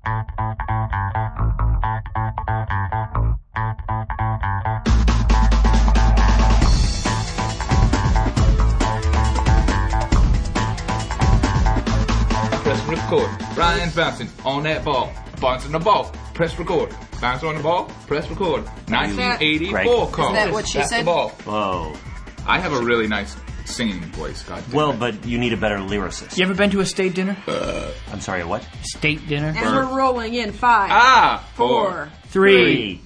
Press record. Brian's bouncing on that ball. Bouncing the ball. Press record. Bounce on the ball. Press record. 1984 call. Is that what she That's said? The ball. Whoa. I have a really nice singing voice. God damn Well, it. but you need a better lyricist. You ever been to a state dinner? I'm sorry, what? State dinner? And we're rolling in 5, 4, 3.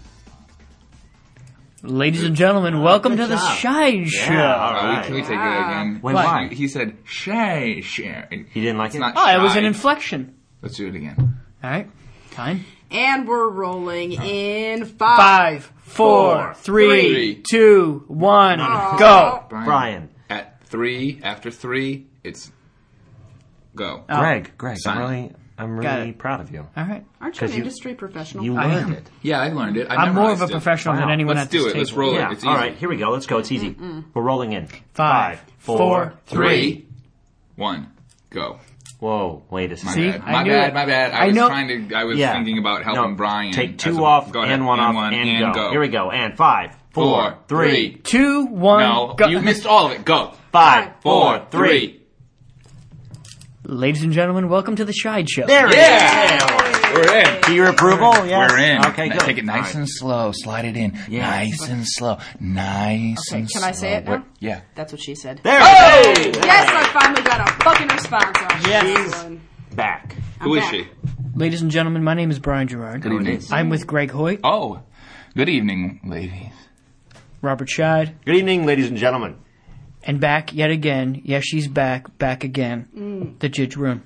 Ladies and gentlemen, welcome to the job. Shine Show. all right. Can we take it again? Wait, why? He said shay. He didn't like It's it? not Oh, it was shy. an inflection. Let's do it again. All right. Fine. And we're rolling in 5, 4, 3, 2, 1, go. Brian. At 3, after 3, it's go. Greg, Simon. I'm Got really it. proud of you. All right. Aren't you an 'Cause you- industry professional? You I learned am. it. Yeah, I learned it. I'm more of a memorized it. professional than Wow. anyone Let's at this do it. table. Let's roll Yeah. it. It's All easy. right, here we go. Let's go. It's easy. We're rolling in. 5, 4, 3, 1, go. Whoa, wait a My second. See? bad. I My knew bad. it. My bad. I I was know- thinking about helping No, Brian. Take as 2 a- off go ahead, and 1 off and go. Here we go. And 5, 4, 3, 2, 1, No, go. you missed all of it. Go. 5, 4, 3. Ladies and gentlemen, welcome to the Shine Show. There it is. Yeah, we're in. To your approval? Yes. We're in. Okay, good. Take it nice All right. and slow. Slide it in. Yeah. Nice and slow. Nice Okay, and can slow. I say it now? Yeah. That's what she said. There it is. Yes, I finally got a fucking response on Yes. this one. Back. Who is back. she? Ladies and gentlemen, my name is Brian Gerard. Good evening. I'm with Greg Hoyt, Oh, good evening, ladies. Robert Scheid, Good evening, ladies and gentlemen. and back yet again. Yes, she's back again. The Jidge Room.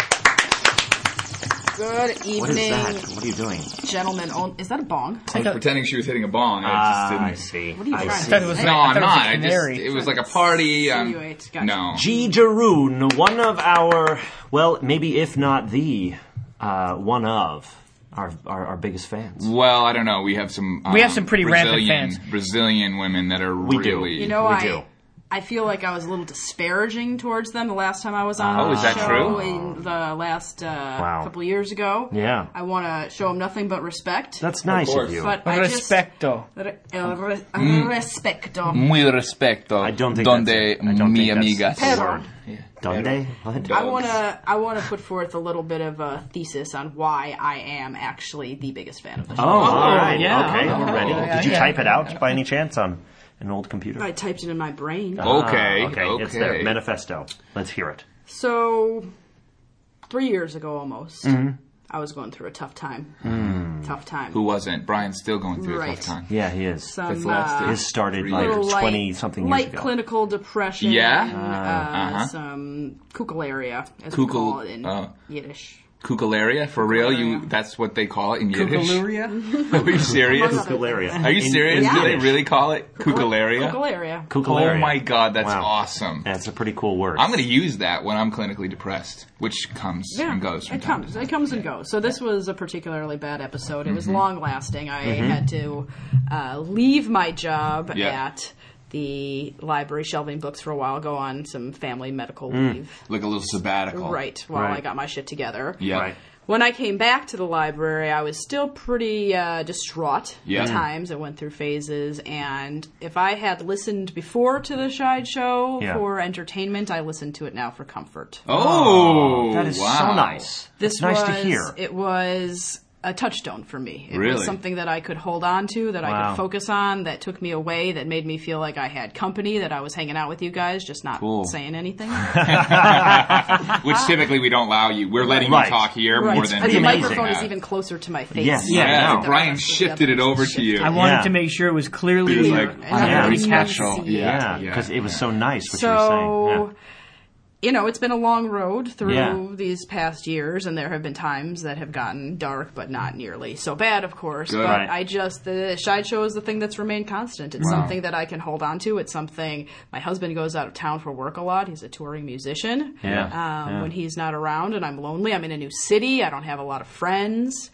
Good evening, What is that? What are you doing? gentlemen. Oh, is that a bong? I was pretending she was hitting a bong. I just didn't. I see. What are you trying to thought it was say? No, I I'm thought it was not. a I just, canary. it was like a party. Insinuate. Gotcha. No. G. Jaroon, one of our, well, maybe if not the, one of our biggest fans. Well, I don't know. We have some. We have some pretty rampant Brazilian- fans. Brazilian women that are We do. really. You know, We do. I feel like I was a little disparaging towards them the last time I was on Oh, the is that show true? in the last couple of years ago. Yeah. I want to show them nothing but respect. That's nice of course. you. But I just... Respecto. Respecto. Muy respeto. I don't think Donde that's I don't mi think amigas. that's the Pero. word. Donde? What? I want to put forth a little bit of a thesis on why I am actually the biggest fan of the show. Oh, all right. yeah. Okay, Oh, we're ready. yeah, Did you yeah. type it out by any chance on an old computer? I typed it in my brain. Okay. Okay, it's there. Manifesto. Let's hear it. So, 3 years ago almost, I was going through a tough time. Tough time. Who wasn't? Brian's still going through a Right. tough time. Yeah, he is. Some It's lasted. His started Three like years. 20-something years light ago. clinical depression. Yeah? Some kukularia, as we call it in Yiddish. Kukularia? For real? That's what they call it in Yiddish? Kukalaria? Are you serious? Kukularia. Are you serious? Yeah. Do they really call it Kukularia? Kukularia. Kukularia. Oh my god, that's Wow. awesome. That's a pretty cool word. I'm going to use that when I'm clinically depressed, which comes and goes from it time comes. to It time. comes and goes. So this was a particularly bad episode. It was long lasting. I had to leave my job Yeah. at the library shelving books for a while, go on some family medical leave. Like a little sabbatical. Right, while Right. I got my shit together. Yeah. Right. When I came back to the library, I was still pretty distraught Yeah. at times. I went through phases, and if I had listened before to the Shide Show Yeah. for entertainment, I listened to it now for comfort. Oh, That is wow. so nice. This It's nice was, to hear. It was a touchstone for me. It Really? was something that I could hold on to, that I Wow. could focus on, that took me away, that made me feel like I had company, that I was hanging out with you guys, just not Cool. saying anything. Which typically we don't allow you. We're letting Right. you talk here Right. more than And the amazing. microphone is have. even closer to my face. Yes. Yeah, Yeah, I know. Brian shifted it over to you. I wanted Yeah. to make sure it was clearly He was clear. like, And I'm Yeah. very easy. casual. Yeah, Yeah, because it was so nice what So, you were saying. you know, it's been a long road through Yeah. these past years, and there have been times that have gotten dark, but not nearly so bad, of course. Good. But Right. the Shide Show is the thing that's remained constant. It's Wow. something that I can hold on to. It's something, my husband goes out of town for work a lot. He's a touring musician. Yeah. When he's not around and I'm lonely, I'm in a new city. I don't have a lot of friends. Yeah.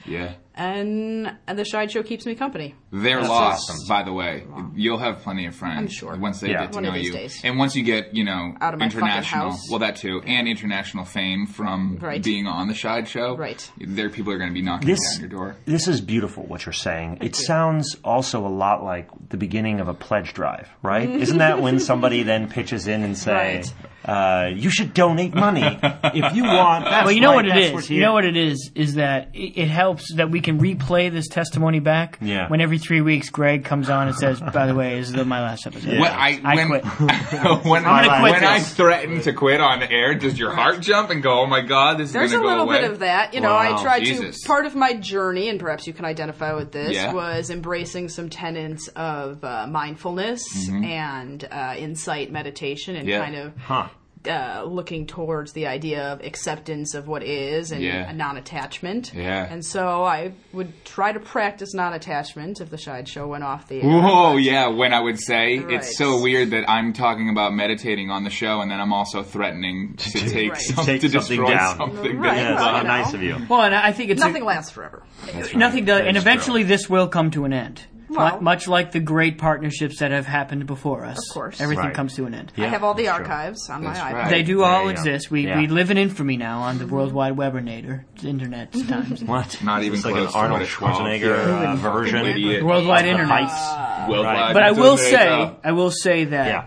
And the Shide Show keeps me company. They're lost, by the way. You'll have plenty of friends. I'm sure. Once they get to One know of these you. days. And once you get, out of my international, fucking house. well, that too, and international fame from being on the Shide Show. Right. There, people are going to be knocking down your door. This is beautiful, what you're saying. It sounds also a lot like the beginning of a pledge drive, right? Isn't that when somebody then pitches in and say, you should donate money if you want. Well, you know what it is. You know what it is that it helps that we can replay this testimony back. Yeah. When every 3 weeks Greg comes on and says, "By the way, this is my last episode." Yeah. Well, I quit. when I'm gonna quit when I this. threaten to quit on air, does your heart jump and go, "Oh my God, this is going There's to a go little away"? bit of that. Wow. I tried Jesus. to. Part of my journey, and perhaps you can identify with this, Yeah. was embracing some tenets of mindfulness and insight meditation and kind of looking towards the idea of acceptance of what is and a non-attachment. Yeah. And so I would try to practice non-attachment if the Shide Show went off the air. Oh, yeah, when I would say, Right. it's so weird that I'm talking about meditating on the show and then I'm also threatening to take Right. something, Take to something destroy down. something. Right. that- That's Well, how nice of you. Well, and I think it's Nothing lasts forever. nothing does, and That's eventually this will come to an end. Well- Much like the great partnerships that have happened before us. Of course. Everything Right. comes to an end. I have all the that's true. archives on my That's iPad. right. They do all Yeah. exist. We live in infamy now on the World Wide Webinator, internet times. What? Not even It's like close an to Arnold what it was. Schwarzenegger Yeah. version. Idiot. Worldwide The internet. heights. Worldwide But I will say, Internet.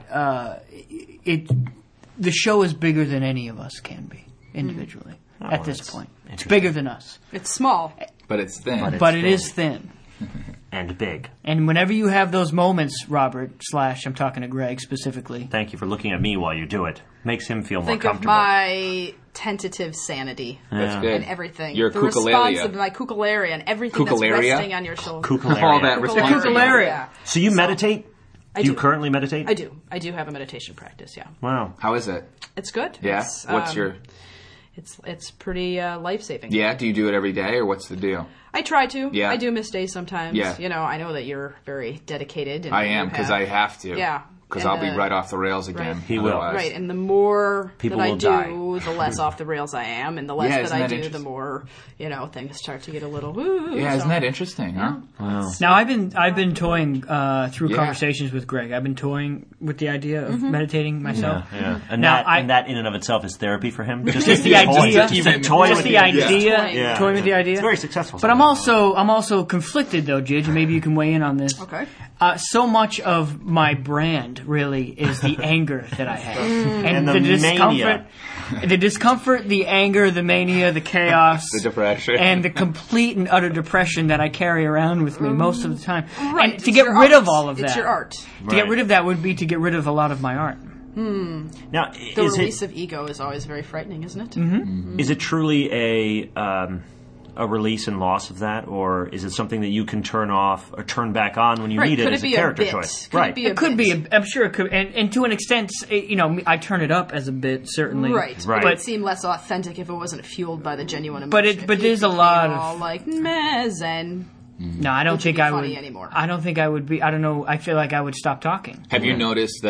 the show is bigger than any of us can be individually at this point. It's bigger than us, It's small. But it's thin. but it is thin. And big. And whenever you have those moments, Robert / I'm talking to Greg specifically. Thank you for looking at me while you do it. Makes him feel more Think of comfortable. my tentative sanity That's good. and everything. Your the response kukularia. of my kukularia and everything that's Kukularia? resting on your shoulder. All that Kukularia. responsibility. Yeah. So you meditate? Do you do. currently meditate? I do. I do have a meditation practice, yeah. Wow. How is it? It's good. Yeah? It's, What's your... It's pretty life-saving. Yeah? Do you do it every day, or what's the deal? I try to. Yeah. I do miss days sometimes. Yeah. I know that you're very dedicated. And I am, because I have to. Yeah. Because And, I'll be right off the rails again. Right. He will. otherwise. Right, and the more People that I will do, the less off the rails I am, and the less Yeah, that isn't I that do, the interesting? more things start to get a little. Ooh, Yeah, so- isn't that interesting, huh? Now I've been toying through Yeah. conversations with Greg. I've been toying with the idea of meditating myself. Yeah. And Now, that in and of itself is therapy for him. Just the idea, Just a toy just with the it. idea, Yeah. toying with the idea. It's very successful. But I'm also conflicted though, Jidge, and maybe you can weigh in on this. Okay. So much of my brand really is the anger that I have, And the discomfort, the anger, the mania, the chaos, The depression. and the complete and utter depression that I carry around with me most of the time. Right. And to It's get your rid art. of all of that, It's your art. To get rid of that would be to get rid of a lot of my art. Now, The is release it of ego is always very frightening, isn't it? Mm-hmm. is it truly a release and loss of that, or is it something that you can turn off or turn back on when you Right. need it Could as it a be a character bit? choice? Could it be It could be. bit? I'm sure it could, and to an extent, I turn it up as a bit, certainly. Right. Right. It would seem less authentic if it wasn't fueled by the genuine emotion. But If there's a became lot all of. like meh zen. No, I don't Would you think be I funny would. anymore? I don't think I would be. I don't know. I feel like I would stop talking. Have you noticed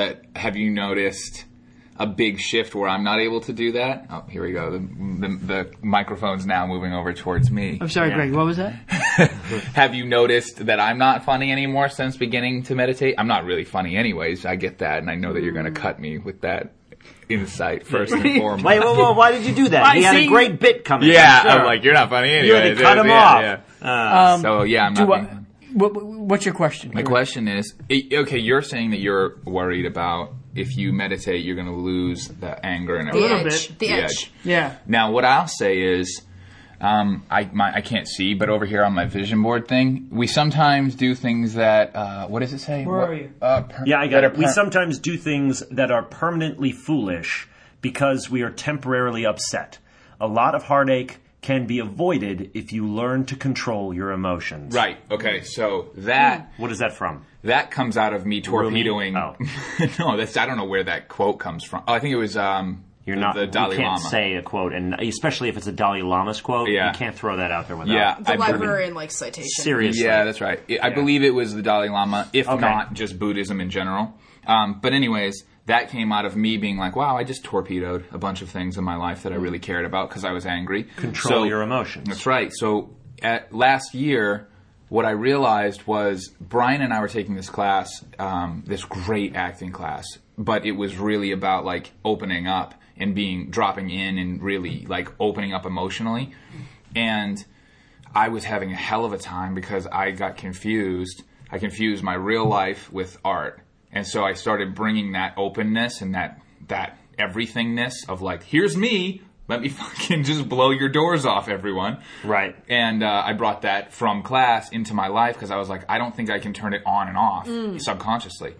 a big shift where I'm not able to do that? Oh, here we go. The microphone's now moving over towards me. I'm sorry, Yeah. Greg. What was that? Have you noticed that I'm not funny anymore since beginning to meditate? I'm not really funny anyways. I get that, and I know that you're going to cut me with that insight first and foremost. Wait, why did you do that? Why, He had a see- great bit coming. Yeah, Sure. I'm like, you're not funny You anyway. had to cut him Yeah. off. So, yeah, I'm not being funny. What's your question? My question is, okay, you're saying that you're worried about if you meditate, you're going to lose the anger and The everything. edge. bit. The The edge. edge. Yeah. Now, what I'll say is, I can't see, but over here on my vision board thing, we sometimes do things that, what does it say? Where are you? Yeah, I got it. We sometimes do things that are permanently foolish because we are temporarily upset. A lot of heartache can be avoided if you learn to control your emotions. Right, okay, so that... What is that from? That comes out of me torpedoing... Oh. No, I don't know where that quote comes from. Oh, I think it was You're not. the Dalai you can't Lama. say a quote, and especially if it's a Dalai Lama's quote, Yeah. you can't throw that out there without. Yeah, The I believe- librarian citation. Seriously. Yeah, that's right. I believe it was the Dalai Lama, if Okay. not just Buddhism in general. But anyways, that came out of me being like, wow, I just torpedoed a bunch of things in my life that I really cared about because I was angry. Control your emotions. That's right. So last year, what I realized was Brian and I were taking this class, this great acting class, but it was really about like opening up and dropping in and really like opening up emotionally. And I was having a hell of a time because I got confused. I confused my real life with art. And so I started bringing that openness and that everythingness of like, here's me. Let me fucking just blow your doors off, everyone. Right. And I brought that from class into my life because I was like, I don't think I can turn it on and off subconsciously.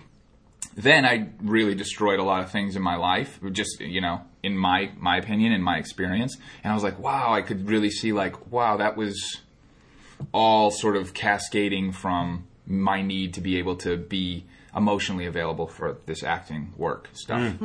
Then I really destroyed a lot of things in my life, just, in my opinion, in my experience. And I was like, wow, I could really see like, wow, that was all sort of cascading from my need to be able to be emotionally available for this acting work stuff.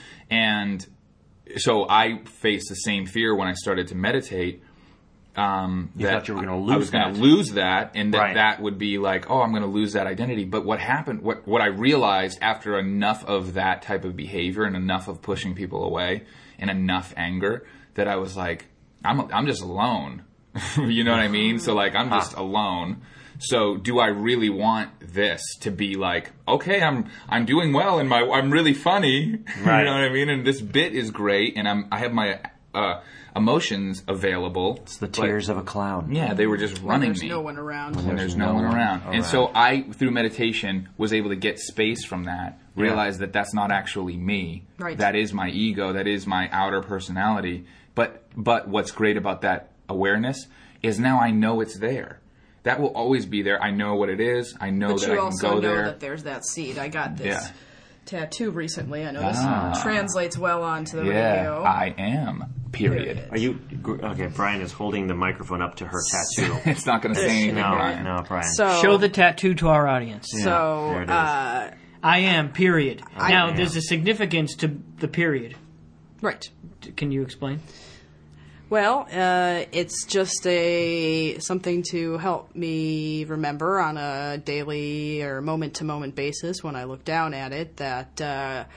And so I faced the same fear when I started to meditate. You thought you were going to lose that. I was going to lose that, and that would be like, oh, I'm going to lose that identity. But what happened, what I realized after enough of that type of behavior and enough of pushing people away and enough anger, that I was like, I'm just alone. You know what I mean? So like, I'm just alone. So do I really want this to be like, okay, I'm doing well and I'm really funny. Right. You know what I mean? And this bit is great and I have my emotions available. It's the tears of a clown. Yeah, they were just running me. When there's no one around. When there's no one around. And so I, through meditation, was able to get space from that, realize that that's not actually me. Right. That is my ego. That is my outer personality. But what's great about that awareness is now I know it's there. That will always be there. I know what it is. I know that I can go there. But you also know that there's that seed. I got this tattoo recently. I know this translates well onto the radio. I am. Period. Are you okay? Brian is holding the microphone up to her tattoo. It's not going to say anything, Brian. No, Brian. So, show the tattoo to our audience. Yeah, so, there it is. I am. Period. Now, there's a significance to the period. Right. Can you explain? Well, it's just something to help me remember on a daily or moment-to-moment basis when I look down at it that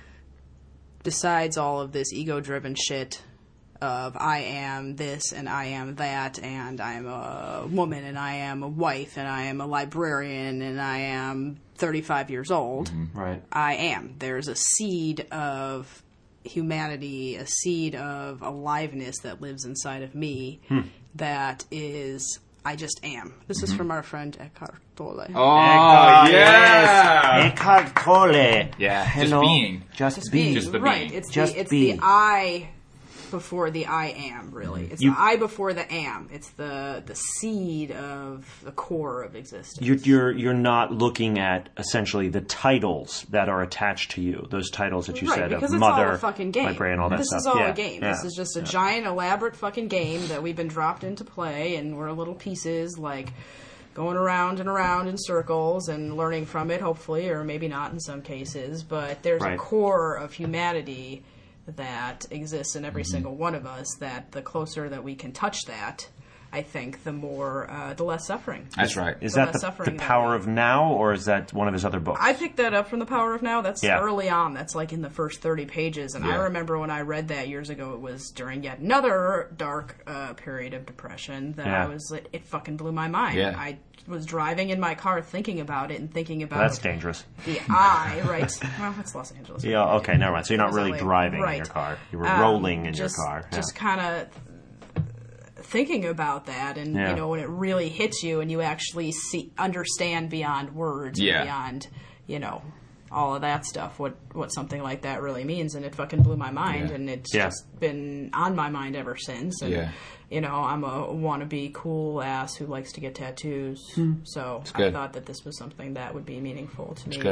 besides all of this ego-driven shit of I am this and I am that and I am a woman and I am a wife and I am a librarian and I am 35 years old, right? I am. There's a seed of humanity, a seed of aliveness that lives inside of me that is, I just am. This is from our friend Eckhart Tolle. Oh, yes! Eckhart Tolle. Yeah, hello. Just being. Just the right. being. It's the I before the I am, really. It's the I before the am. It's the seed of the core of existence. You're not looking at essentially the titles that are attached to you. Those titles that you said of mother, all a fucking game. Librarian, all that this stuff. This is all a game. This is just a giant, elaborate fucking game that we've been dropped into play, and we're little pieces like going around and around in circles and learning from it, hopefully, or maybe not in some cases. But there's a core of humanity that exists in every single one of us, that the closer that we can touch that, I think, the more, the less suffering. That's right. Is that the Power of Now, or is that one of his other books? I picked that up from The Power of Now. That's early on. That's like in the first 30 pages. And I remember when I read that years ago, it was during yet another dark period of depression that I was, it fucking blew my mind. Yeah. I was driving in my car thinking about it and thinking about... That's dangerous. The I, right? Well, it's Los Angeles. Yeah, okay, never mind. So you're not really driving in your car. You were rolling in your car. Just kind of thinking about that, and you know, when it really hits you and you actually understand beyond words, beyond, you know, all of that stuff, what something like that really means. And it fucking blew my mind, and it's just been on my mind ever since. And you know, I'm a wannabe cool ass who likes to get tattoos, so I thought that this was something that would be meaningful to me.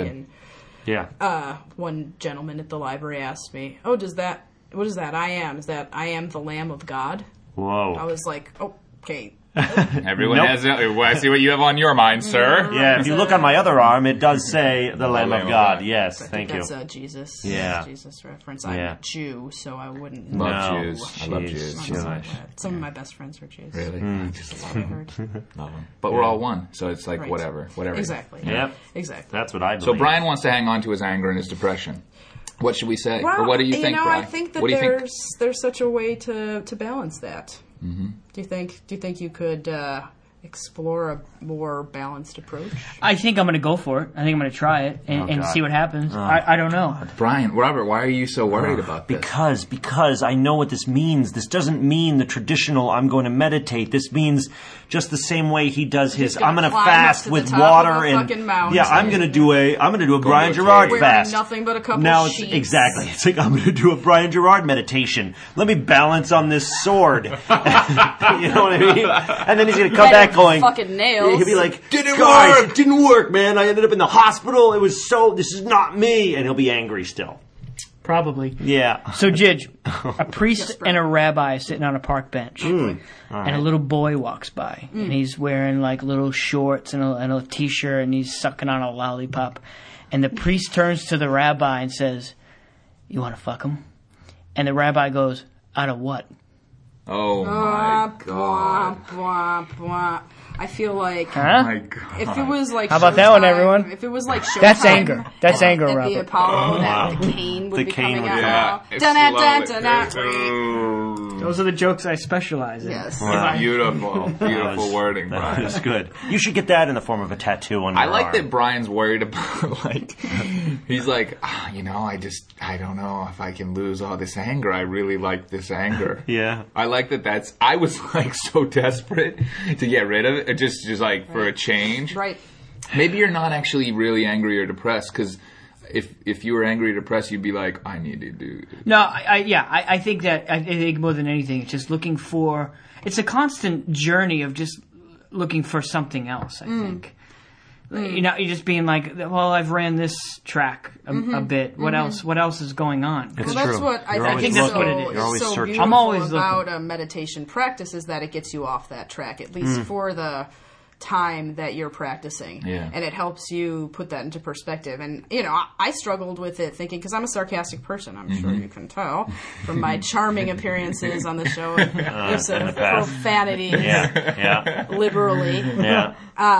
And one gentleman at the library asked me, "Oh, what is that? I am? Is that I am the Lamb of God?" Whoa. I was like, okay. Everyone has... I see what you have on your mind, sir. Yeah, if you look on my other arm, it does say the Lamb of God. Yes, thank you. That's a Jesus reference. I'm a Jew, so I wouldn't... Love Jews. I love Jews. Some of my best friends are Jews. Really? I just love them. But we're all one, so it's like whatever. Exactly. Yep. Exactly. That's what I believe. So Brian wants to hang on to his anger and his depression. What should we say? Well, or what do you think, Brian? I think that there's such a way to balance that. Mm-hmm. Do you think you could explore a more balanced approach? I think I'm going to go for it. I think I'm going to try it and see what happens. I don't know. Brian, Robert, why are you so worried about this? Because I know what this means. This doesn't mean the traditional I'm going to meditate. This means just the same way he does his I'm going to fast with water and I'm going to do a Brian Gerard fast. Nothing but a couple now sheets. Exactly. It's like I'm going to do a Brian Gerard meditation. Let me balance on this sword. You know what I mean? And then he's going to come back going fucking nails. He'll be like, Didn't work. It didn't work, man. I ended up in the hospital. This is not me. And he'll be angry still. Probably. Yeah. So, Jidge, a priest and a rabbi sitting on a park bench. And a little boy walks by. And he's wearing like little shorts and a t-shirt and he's sucking on a lollipop. And the priest turns to the rabbi and says, "You want to fuck him?" And the rabbi goes, "Out of what?" Oh my God. Blah, blah. I feel like Oh my God. if it was like How about that one, everyone? If it was like Showtime, That's anger. That's anger, at the Robert. Apollo, that the cane would be coming out. Yeah. Dun-dun-dun-dun-dun. Those are the jokes I specialize in. Yes. Wow. Beautiful wording, Brian. That's good. You should get that in the form of a tattoo on your I like arm. that Brian's worried about, like, he's like, I don't know if I can lose all this anger. I really like this anger. Yeah. I like that I was, like, so desperate to get rid of it, just like, for a change. Right. Maybe you're not actually really angry or depressed, because if you were angry or depressed, you'd be like, I need to do this. No, I think that, I think more than anything, it's just looking for, it's a constant journey of just looking for something else, I think. You know, you're just being like, well, I've ran this track a bit. What else? What else is going on? It's Well, that's true. what I think that's so, what it is. You're always so searching. beautiful I'm always about a meditation practice is that it gets you off that track, at least for the time that you're practicing. Yeah. And it helps you put that into perspective. And, you know, I struggled with it thinking, because I'm a sarcastic person, I'm sure you can tell, from my charming appearances on the show. Use of profanity liberally. Yeah.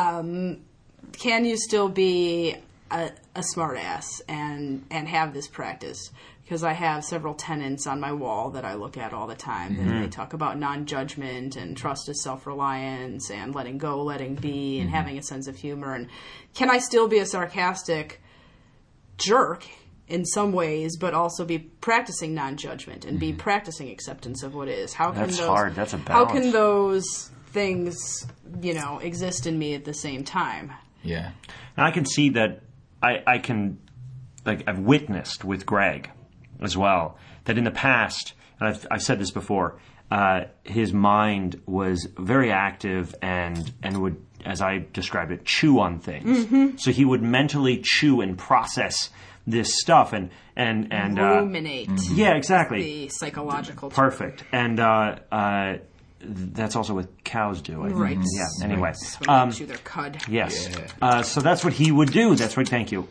Can you still be a smart ass and have this practice? Because I have several tenets on my wall that I look at all the time. And they talk about non-judgment and trust is self-reliance and letting go, letting be, and having a sense of humor. And can I still be a sarcastic jerk in some ways, but also be practicing non-judgment and be practicing acceptance of what is? How can That's those, hard. That's a balance. How can those things, exist in me at the same time? Yeah. And I can see that I can, like, I've witnessed with Greg as well, that in the past, and I've said this before, his mind was very active and would, as I described it, chew on things. So he would mentally chew and process this stuff and ruminate. Yeah, exactly. The psychological term. Perfect. And that's also what cows do, I think. Right. Yeah, anyway. When they chew their cud. Yes. Yeah. So that's what he would do. Thank you.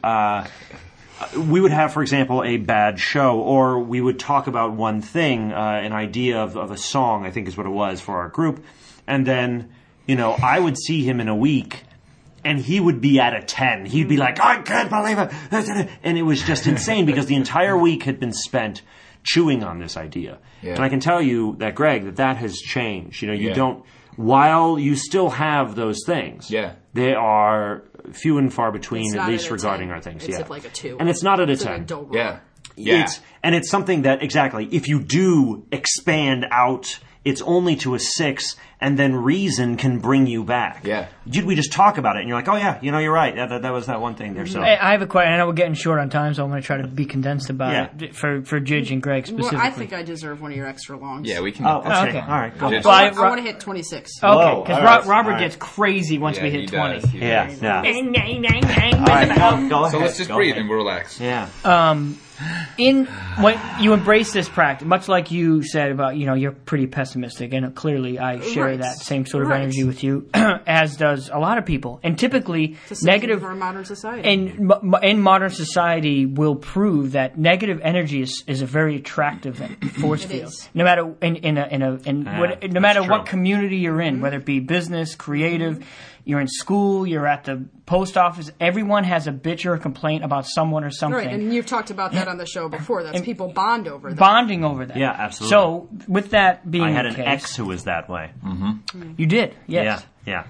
We would have, for example, a bad show, or we would talk about one thing, an idea of a song, I think is what it was for our group. And then, I would see him in a week, and he would be at a 10. He'd be like, I can't believe it. And it was just insane because the entire week had been spent chewing on this idea. Yeah. And I can tell you that, Greg, that has changed. You don't, while you still have those things, they are few and far between, at least regarding our things. It's at like a 2. And it's not at a 10. An adult Yeah. It's something that, exactly, if you do expand out, it's only to a 6, and then reason can bring you back. Yeah. We just talk about it, and you're like, oh yeah, you're right. That was that one thing there. So I have a question. I know we're getting short on time, so I'm going to try to be condensed about it for Jidge and Greg specifically. Well, I think I deserve one of your extra longs. Yeah, we can. okay. Okay. All right, go ahead. Well, I want to hit 26. Okay, because All Robert right. gets crazy once we hit 20. Does. Yeah. Dang, dang, dang, dang. All right, go ahead. So let's just Go breathe ahead. and relax. Yeah. When you embrace this practice, much like you said about, you're pretty pessimistic, and clearly I share that same sort of energy with you, as does a lot of people. And typically, negative for a modern society. in modern society will prove that negative energy is a very attractive force field. Is. No matter no matter what community you're in, whether it be business, creative, you're in school, you're at the post office. Everyone has a bitch or a complaint about someone or something. Right, and you've talked about that on the show before. That's people bond over that. Bonding over that. Yeah, absolutely. So, with that being the case... I had an ex who was that way. Mm-hmm. You did, yes. Yeah.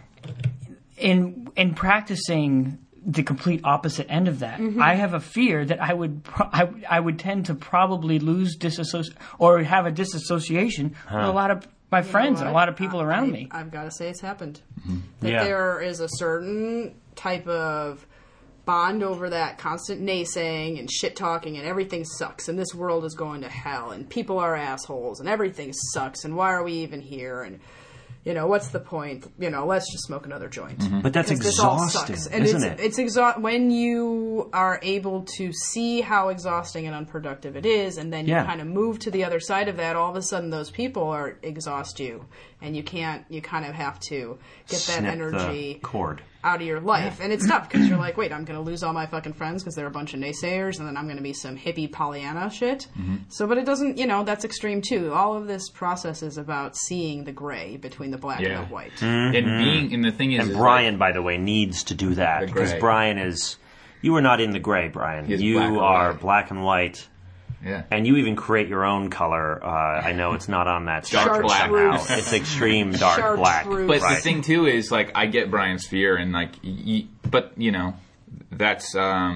In practicing the complete opposite end of that, I have a fear that I would tend to probably lose or have a disassociation with a lot of my friends and a lot of people around me. I've got to say it's happened. That there is a certain type of bond over that constant naysaying and shit talking and everything sucks and this world is going to hell and people are assholes and everything sucks and why are we even here and what's the point? Let's just smoke another joint. But that's exhausting, isn't it? It's when you are able to see how exhausting and unproductive it is, and then you kind of move to the other side of that. All of a sudden, those people exhaust you, and you can't. You kind of have to get that energy cord out of your life, and it's tough because you're like, wait, I'm going to lose all my fucking friends because they're a bunch of naysayers, and then I'm going to be some hippie Pollyanna shit. So, but it doesn't. That's extreme too. All of this process is about seeing the gray between the black and the white. And the thing is, and Brian, by the way, needs to do that because Brian is. You are not in the gray, Brian. You are black and white. Yeah. And you even create your own color. I know it's not on that dark black now. It's extreme dark black. But the thing too is I get Brian's fear and but that's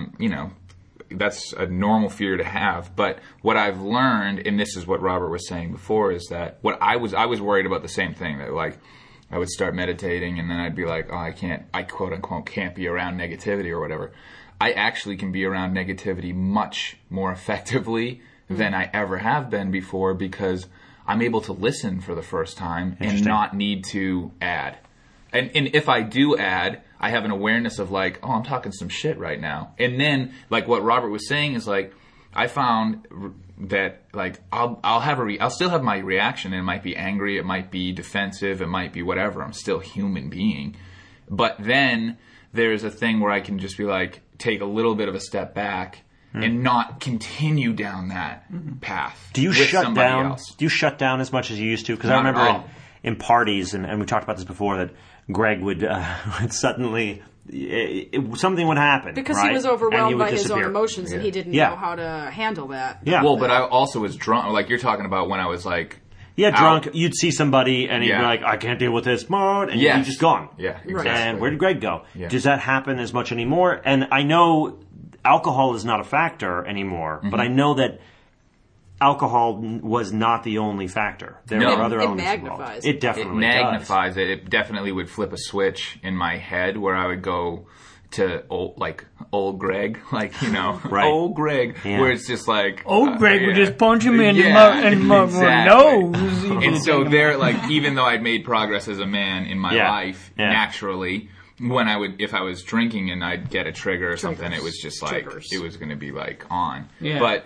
that's a normal fear to have. But what I've learned, and this is what Robert was saying before, is that I was worried about the same thing, that I would start meditating and then I'd be like, oh, I quote unquote can't be around negativity or whatever. I actually can be around negativity much more effectively than I ever have been before because I'm able to listen for the first time and not need to add. And if I do add, I have an awareness of I'm talking some shit right now. And then what Robert was saying is I found that I'll still have my reaction. And it might be angry, it might be defensive, it might be whatever. I'm still a human being. But then there's a thing where I can just be take a little bit of a step back and not continue down that path. Do you shut down? Do you shut down as much as you used to? Because I remember in parties, and we talked about this before, that Greg would suddenly something would happen because he was overwhelmed by his own emotions and he didn't know how to handle that. Yeah. Well, but I also was drunk. You're talking about when I was drunk, you'd see somebody and he'd be like, I can't deal with this, and he'd just gone. Yeah, exactly. And where did Greg go? Yeah. Does that happen as much anymore? And I know alcohol is not a factor anymore, but I know that alcohol was not the only factor. There are other elements involved. It definitely magnifies it. It definitely would flip a switch in my head where I would go to old Greg, old Greg, where it's just old Greg would just punch him in the nose. And so even though I'd made progress as a man in my life, naturally, if I was drinking and I'd get a trigger or something, it was just it was going to be on. Yeah.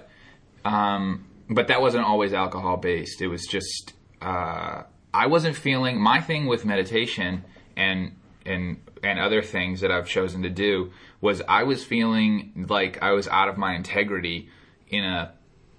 But that wasn't always alcohol based. It was just, I wasn't feeling, my thing with meditation and other things that I've chosen to do was I was feeling like I was out of my integrity in a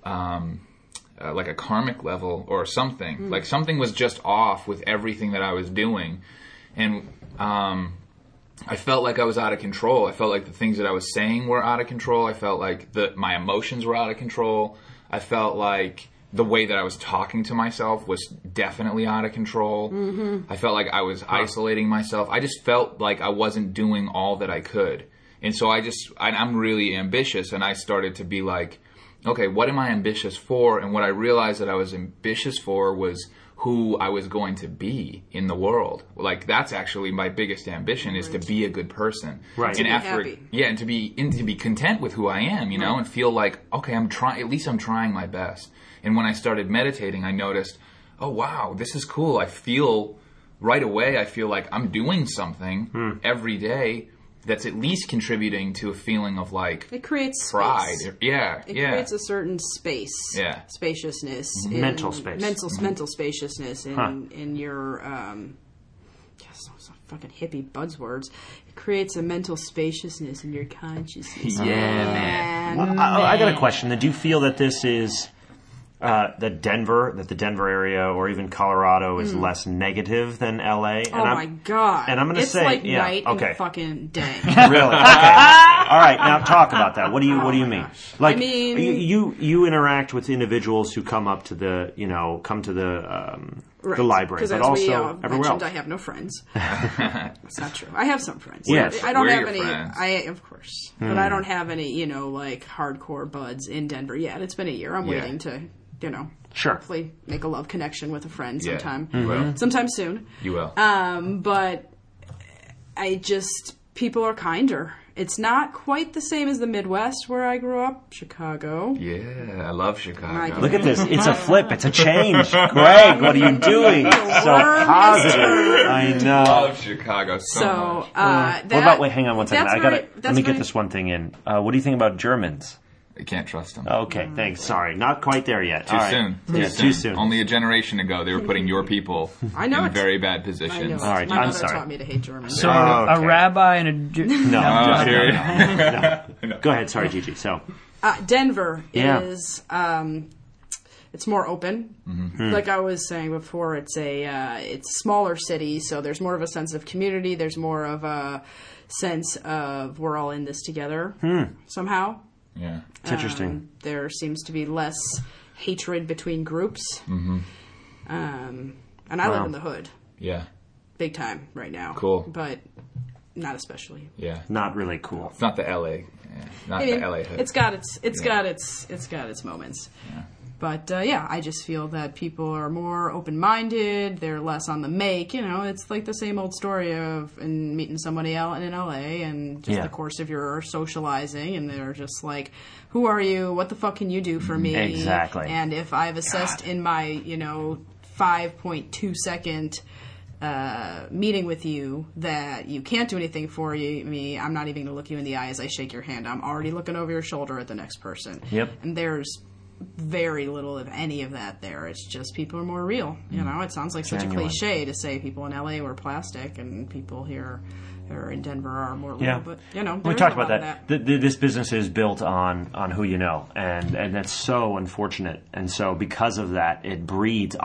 karmic level or something. Something was just off with everything that I was doing. And I felt like I was out of control. I felt like the things that I was saying were out of control. I felt like my emotions were out of control. I felt like the way that I was talking to myself was definitely out of control. I felt like I was isolating myself. I just felt like I wasn't doing all that I could. And so I'm really ambitious, and I started to be like, okay, what am I ambitious for? And what I realized that I was ambitious for was who I was going to be in the world. That's actually my biggest ambition, is to be a good person. Right. And happy. Yeah, and to be content with who I am, and feel like, okay, I'm trying my best. And when I started meditating, I noticed, oh wow, this is cool. I feel right away like I'm doing something every day that's at least contributing to a feeling of it creates pride. Space. It creates a certain space. Yeah. Spaciousness. Mental space. Mental spaciousness in your some fucking hippie buzzwords. It creates a mental spaciousness in your consciousness. Yeah, man. Well, I got a question. Do you feel that this is the Denver area or even Colorado is less negative than LA. And my God. And I'm going to say, it's like night and fucking day. Really? Okay. All right. Now talk about that. What do you mean? Like, I mean, you interact with individuals who come to the library, but also everywhere else. I have no friends. It's not true. I have some friends. Yes. I don't have any. Of course, but I don't have any. Like hardcore buds in Denver yet. It's been a year. I'm waiting to. Sure. Hopefully make a love connection with a friend sometime. You will. Sometime soon. You will. But people are kinder. It's not quite the same as the Midwest where I grew up, Chicago. Yeah, I love Chicago. Look at this. It's a flip. It's a change. Greg, what are you doing? So positive. I know. I love Chicago so much. Wait, hang on one second. Let me get this one thing in. What do you think about Germans? You can't trust them. Okay, thanks. Sorry, not quite there yet. Too soon. Only a generation ago, they were putting your people in very bad positions. All right, my I'm mother sorry. taught me to hate Germans. So a rabbi and a Jew. No. Go ahead. Sorry, Gigi. So Denver is it's more open. Mm-hmm. Like I was saying before, it's a smaller city, so there's more of a sense of community. There's more of a sense of we're all in this together somehow. Yeah. It's interesting. There seems to be less hatred between groups. Mm-hmm. And I live in the hood. Yeah. Big time right now. Cool. But not especially. Yeah. Not really cool. It's not the LA. Yeah. Not the LA hood. It's got its moments. Yeah. But I just feel that people are more open-minded. They're less on the make. It's like the same old story of meeting somebody out in LA and just the course of your socializing, and they're just like, "Who are you? What the fuck can you do for me?" Exactly. And if I've assessed in my 5.2 second meeting with you that you can't do anything for me, I'm not even going to look you in the eye as I shake your hand. I'm already looking over your shoulder at the next person. Yep. And there's very little of any of that there. It's just people are more real. It sounds like such a cliche to say people in LA were plastic and people here or in Denver are more real. But we talked about that. This business is built on who you know, and that's so unfortunate. And so because of that, it breeds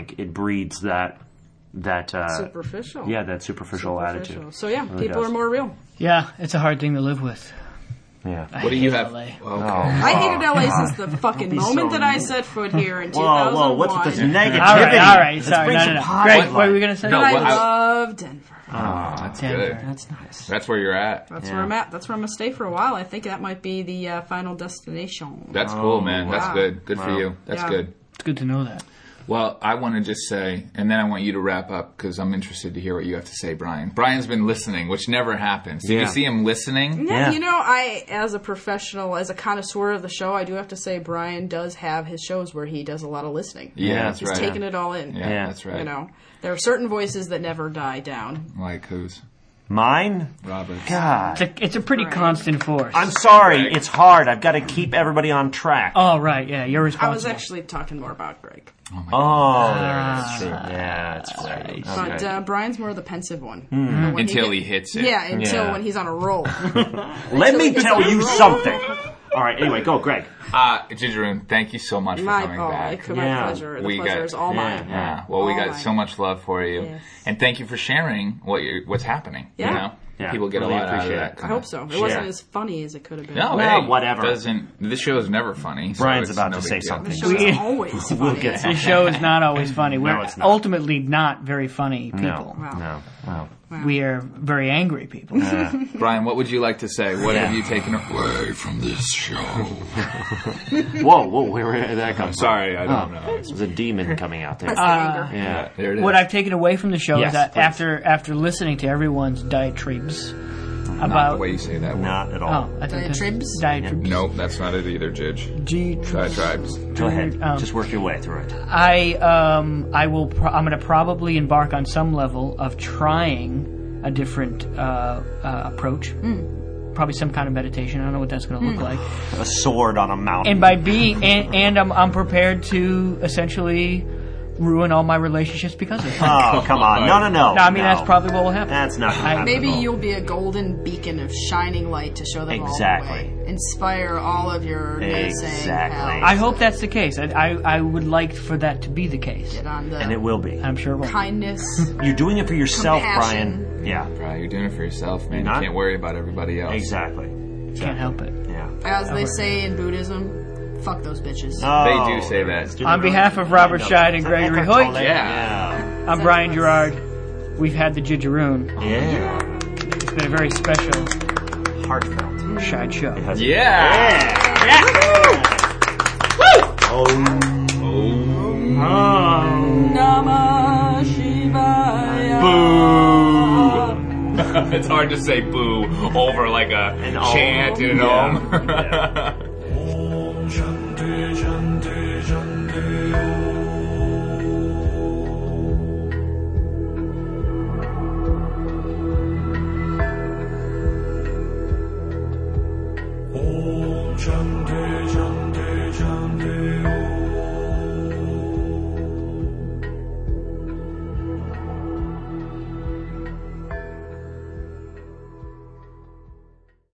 that superficial. That superficial attitude. So people are more real. Yeah, it's a hard thing to live with. Yeah. What do you have? LA. Okay. I hated LA since the fucking moment that I set foot here in 2001. Whoa, what's with this negativity? All right, sorry. No. Greg, what were we going to say? I love Denver. That's Denver. good. That's nice. That's where you're at. That's where I'm at. That's where I'm going to stay for a while. I think that might be the final destination. That's cool, man. That's good. Good for you. That's good. It's good to know that. Well, I want to just say, and then I want you to wrap up because I'm interested to hear what you have to say, Brian. Brian's been listening, which never happens. Did you see him listening? Yeah. I, as a professional, as a connoisseur of the show, I do have to say Brian does have his shows where he does a lot of listening. Yeah, that's right. He's taking it all in. Yeah, that's right. There are certain voices that never die down. Like whose? Mine? Robert's. God. It's a pretty constant force. I'm sorry. Greg. It's hard. I've got to keep everybody on track. Oh, right. Yeah, you're responsible. I was actually talking more about Greg. That's true. Yeah, that's right. But Brian's more the pensive one. Until he hits it. Yeah, until when he's on a roll. Let me tell you something. All right, anyway, go, Greg. Jijaroon, thank you so much for coming back. My pleasure. The pleasure is all mine. Yeah. Well, we got so much love for you. Yes. And thank you for sharing what's happening. Yeah. People get really a lot out of appreciate that. I hope so. It wasn't as funny as it could have been. No, whatever. This show is never funny. Brian's about to say something. The show is always funny. We'll get the show is not always funny. We're it's not. ultimately not very funny people. No. We are very angry people. Brian, what would you like to say? What have you taken away from this show? Whoa, where did that come from? Sorry, I don't know. There's a demon coming out there. That's the anger. Yeah, there it is. What I've taken away from the show is that please. after listening to everyone's diatribes Not about the way you say that word. Not at all. Diatribes? Diatribes. Nope, that's not it either, Jidge. Diatribes. Go ahead. Just work your way through it. I'm going to probably embark on some level of trying a different approach. Probably some kind of meditation. I don't know what that's going to look like. A sword on a mountain. And by being, and I'm prepared to essentially ruin all my relationships because of it. Oh, come on. No. No, I mean, that's probably what will happen. That's not going to happen. Maybe you'll be a golden beacon of shining light to show them all the way. Inspire all of your naysaying pals. I hope that's the case. I would like for that to be the case. Get on the and it will be. I'm sure it will. Kindness. You're doing it for yourself, compassion. Brian. Yeah. Right, you're doing it for yourself, man. You can't worry about everybody else. Exactly. Can't help it. Yeah. As they say in Buddhism, fuck those bitches. They do say that. On behalf of Robert Scheid and Gregory Hoyt, I'm Brian Gerard. We've had the Jidgeroon. Yeah. It's been a very special, heartfelt Scheid show. Yeah. Namah Shivaya. Boo. It's hard to say boo over like a chant and an om. Om Shanti Shanti Shanti Om.